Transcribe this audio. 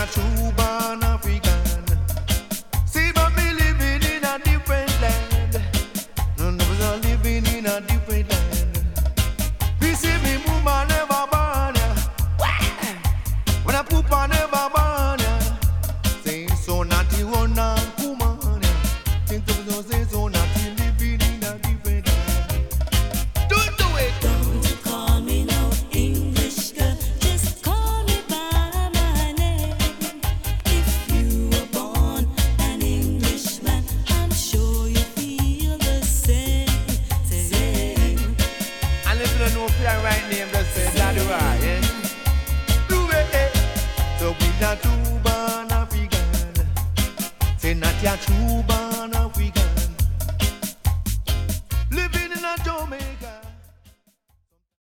not true born African. See, but me living in a different land. None of us are living in a different land. We see me mama never born ya. When I poop I never born ya. Say so naughty one and woman ya. Think of those say so naughty living in a different land. Don't do it. Don't call me no English girl, just call me by my name. If you were born an Englishman, I'm sure you feel the same. And if you don't know if you're right name, just say that right, yeah. Do it, eh. So we not true born African. Say not your true born